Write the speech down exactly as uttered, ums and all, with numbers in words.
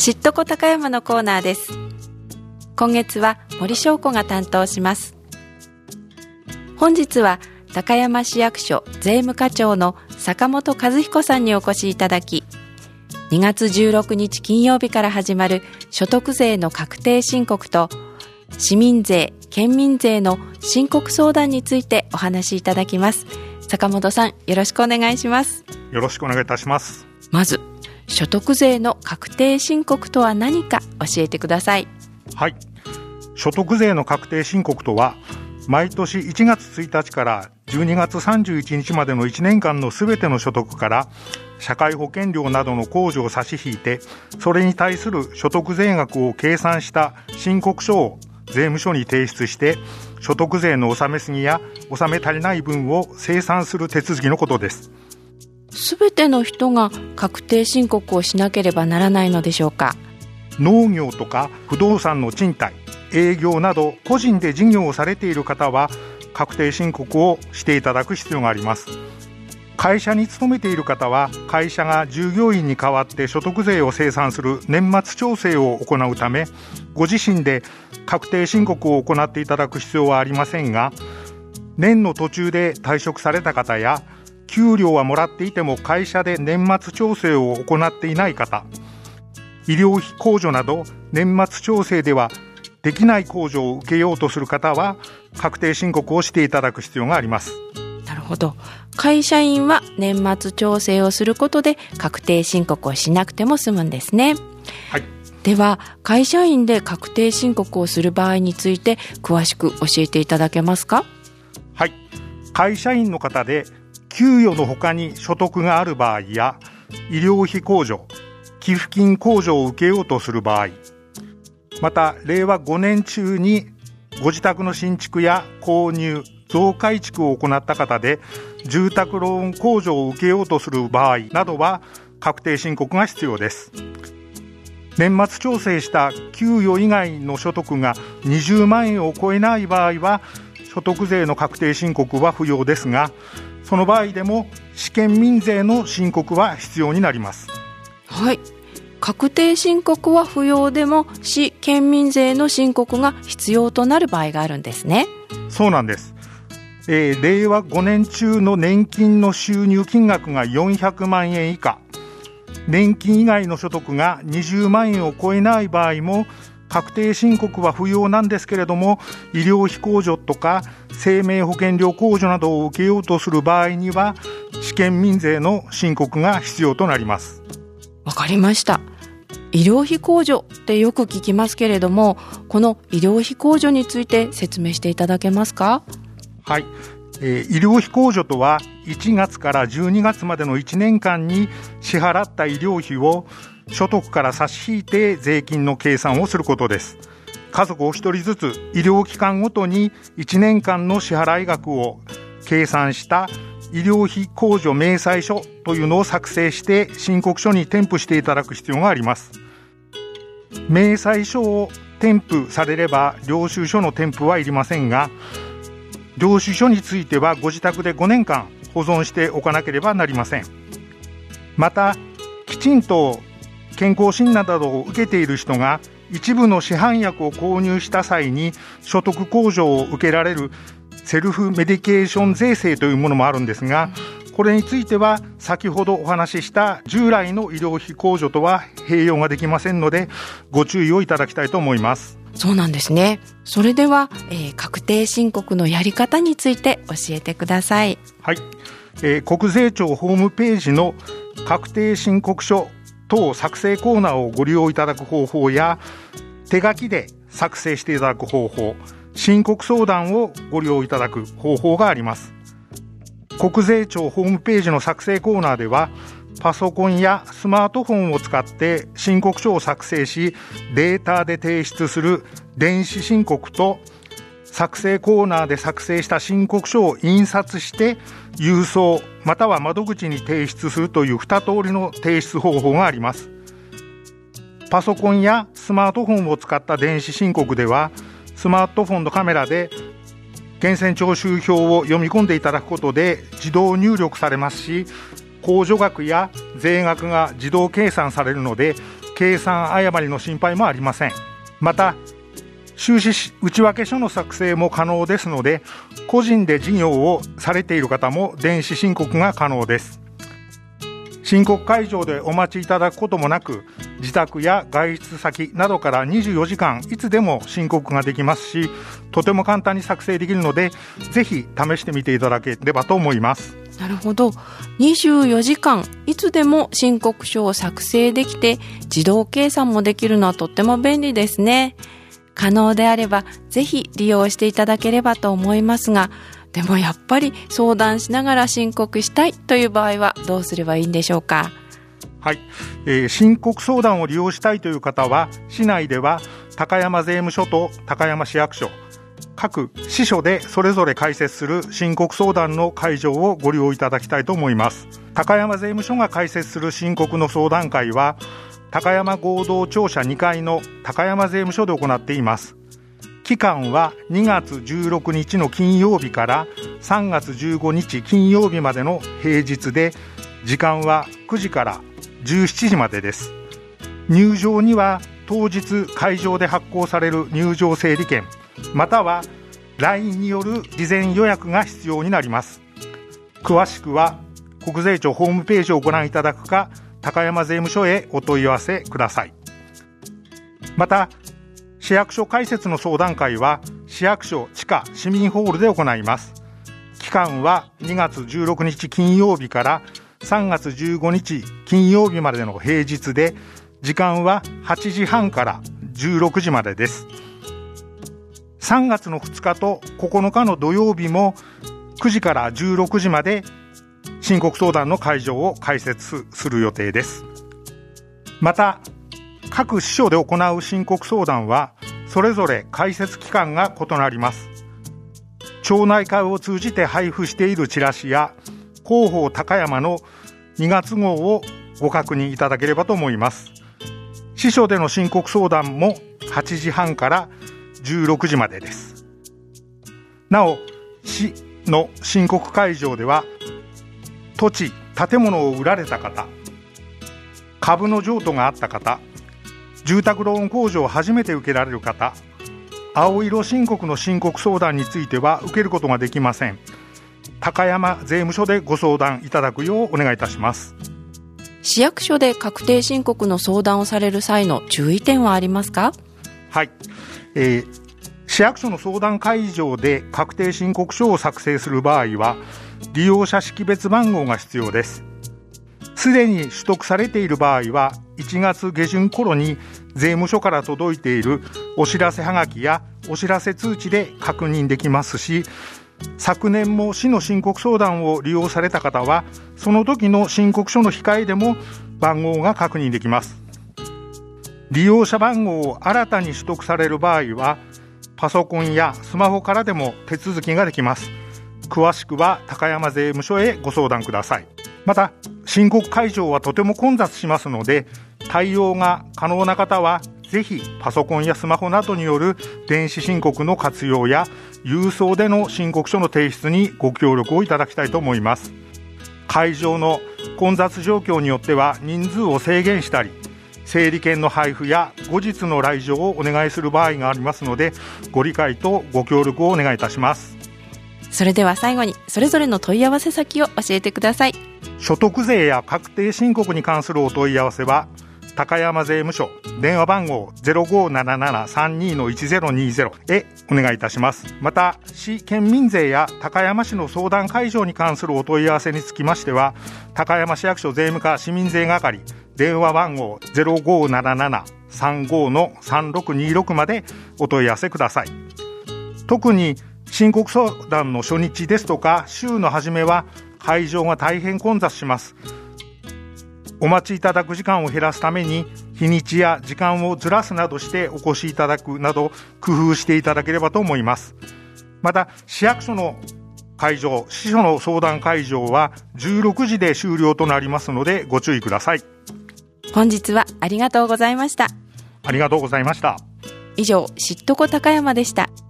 知っとこ高山のコーナーです。今月は森翔子が担当します。本日は高山市役所税務課長の坂本和彦さんにお越しいただき、にがつじゅうろくにち金曜日から始まる所得税の確定申告と市民税・県民税の申告相談についてお話しいただきます。坂本さん、よろしくお願いします。 よろしくお願いいたします。 まず所得税の確定申告とは何か教えてください。 はい、所得税の確定申告とは、毎年いちがつついたちからじゅうにがつさんじゅういちにちまでのいちねんかんのすべての所得から社会保険料などの控除を差し引いて、それに対する所得税額を計算した申告書を税務署に提出して、所得税の納めすぎや納め足りない分を精算する手続きのことです。 すべての人が確定申告をしなければならないのでしょうか。 農業とか不動産の賃貸、営業など個人で事業をされている方は確定申告をしていただく必要があります。会社に勤めている方は、会社が従業員に代わって所得税を精算する年末調整を行うため、ご自身で確定申告を行っていただく必要はありませんが、年の途中で退職された方や、給料はもらっていても会社で年末調整を行っていない方、医療費控除など年末調整ではできない控除を受けようとする方は、確定申告をしていただく必要があります。 なるほど。会社員は年末調整をすることで確定申告をしなくても済むんですね。 はい。 では、会社員で確定申告をする場合について詳しく教えていただけますか？ はい。会社員の方で給与の他に所得がある場合や、医療費控除、寄付金控除を受けようとする場合、またれいわごねん中にご自宅の新築や購入、増改築を行った方で住宅ローン控除を受けようとする場合などは確定申告が必要です。年末調整した給与以外の所得がにじゅうまんえんを超えない場合は所得税の確定申告は不要ですが、その場合でも市県民税の申告は必要になります。 はい、確定申告は不要でも市県民税の申告が必要となる場合があるんですね。 そうなんです。えー、れいわごねん中の年金の収入金額がよんひゃくまんえん以下、年金以外の所得がにじゅうまんえんを超えない場合も確定申告は不要なんですけれども、医療費控除とか生命保険料控除などを受けようとする場合には市県民税の申告が必要となります。 わかりました。医療費控除ってよく聞きますけれども、この医療費控除について説明していただけますか？ はい、えー、医療費控除とはいちがつからじゅうにがつまでのいちねんかんに支払った医療費を所得から差し引いて税金の計算をすることです。家族お一人ずつ医療機関ごとにいちねんかんの支払い額を計算した医療費控除明細書というのを作成して申告書に添付していただく必要があります。明細書を添付されれば領収書の添付はいりませんが、領収書についてはご自宅でごねんかん保存しておかなければなりません。また、きちんと健康診断などを受けている人が一部の市販薬を購入した際に所得控除を受けられるセルフメディケーション税制というものもあるんですが、これについては先ほどお話しした従来の医療費控除とは併用ができませんので、ご注意をいただきたいと思います。 そうなんですね。それでは、えー、確定申告のやり方について教えてください。 はい、えー、国税庁ホームページの確定申告書等作成コーナーをご利用いただく方法や、手書きで作成していただく方法、申告相談をご利用いただく方法があります。国税庁ホームページの作成コーナーでは、パソコンやスマートフォンを使って申告書を作成し、データで提出する電子申告と、作成コーナーで作成した申告書を印刷して郵送または窓口に提出するというに通りの提出方法があります。パソコンやスマートフォンを使った電子申告では、スマートフォンのカメラで源泉徴収票を読み込んでいただくことで自動入力されますし、控除額や税額が自動計算されるので、 計算誤りの心配もありません。また収支内訳書の作成も可能ですので、個人で事業をされている方も電子申告が可能です。申告会場でお待ちいただくこともなく、自宅や外出先などからにじゅうよじかんいつでも申告ができますし、とても簡単に作成できるので、ぜひ試してみていただければと思います。 なるほど。にじゅうよじかんいつでも申告書を作成できて、自動計算もできるのはとっても便利ですね。可能であればぜひ利用していただければと思いますが、でもやっぱり相談しながら申告したいという場合はどうすればいいんでしょうか。 はい、えー、申告相談を利用したいという方は、市内では高山税務署と高山市役所、各支所でそれぞれ開設する申告相談の会場をご利用いただきたいと思います。高山税務署が開設する申告の相談会は、高山合同庁舎にかいの高山税務署で行っています。期間はにがつじゅうろくにちの金曜日からさんがつじゅうごにち金曜日までの平日で、時間はくじからじゅうしちじまでです。入場には当日会場で発行される入場整理券、または ライン による事前予約が必要になります。詳しくは国税庁ホームページをご覧いただくか、高山税務署へお問い合わせください。また市役所開設の相談会は市役所地下市民ホールで行います。期間はにがつじゅうろくにち金曜日からさんがつじゅうごにち金曜日までの平日で、時間ははちじはんからじゅうろくじまでです。さんがつのふつかとここのかの土曜日もくじからじゅうろくじまで申告相談の会場を開設する予定です。また各支所で行う申告相談はそれぞれ開設期間が異なります。町内会を通じて配布しているチラシや広報高山のにがつ号をご確認いただければと思います。支所での申告相談もはちじはんからじゅうろくじまでです。なお市の申告会場では、土地建物を売られた方、株の譲渡があった方、住宅ローン控除を初めて受けられる方、青色申告の申告相談については受けることができません。高山税務署でご相談いただくようお願いいたします。 市役所で確定申告の相談をされる際の注意点はありますか？ はい、えー、市役所の相談会場で確定申告書を作成する場合は利用者識別番号が必要です。すでに取得されている場合はいちがつげじゅん頃に税務署から届いているお知らせはがきやお知らせ通知で確認できますし、昨年も市の申告相談を利用された方はその時の申告書の控えでも番号が確認できます。利用者番号を新たに取得される場合はパソコンやスマホからでも手続きができます。詳しくは高山税務署へご相談ください。また申告会場はとても混雑しますので、対応が可能な方はぜひパソコンやスマホなどによる電子申告の活用や郵送での申告書の提出にご協力をいただきたいと思います。会場の混雑状況によっては人数を制限したり、整理券の配布や後日の来場をお願いする場合がありますので、ご理解とご協力をお願いいたします。 それでは最後にそれぞれの問い合わせ先を教えてください。 所得税や確定申告に関するお問い合わせは高山税務署電話番号 ゼロごーななななさんにーいちゼロにゼロ へお願いいたします。また市県民税や高山市の相談会場に関するお問い合わせにつきましては、高山市役所税務課市民税係電話番号 ゼロごーななななさんごーのさんろくにろく までお問い合わせください。特に申告相談の初日ですとか週の初めは会場が大変混雑します。お待ちいただく時間を減らすために日にちや時間をずらすなどしてお越しいただくなど工夫していただければと思います。また市役所の会場、支所の相談会場はじゅうろくじで終了となりますのでご注意ください。 本日はありがとうございました。 ありがとうございました。 以上、しっとこ高山でした。